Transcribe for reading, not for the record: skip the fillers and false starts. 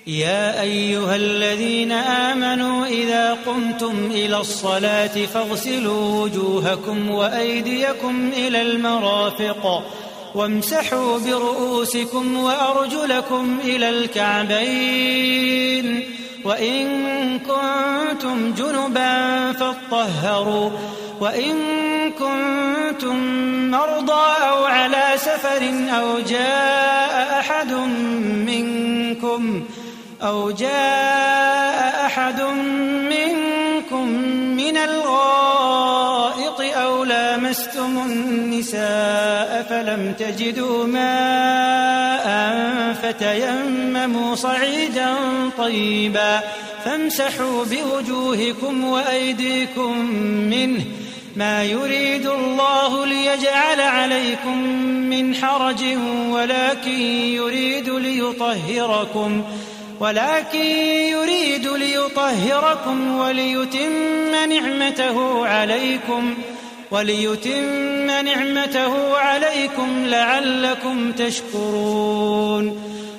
يا أيها الذين آمنوا إذا قمتم إلى الصلاة فاغسلوا وجوهكم وأيديكم إلى المرافق وامسحوا برؤوسكم وأرجلكم إلى الكعبين وإن كنتم جنبا فاطهروا وإن كنتم مرضى أو على سفر أو جاء أحد منكم من الغائط أو لامستم النساء فلم تجدوا ماء فتيمموا صعيدا طيبا فامسحوا بوجوهكم وأيديكم منه ما يريد الله ليجعل عليكم من حرج ولكن يريد ليطهركم وليتم نعمته عليكم لعلكم تشكرون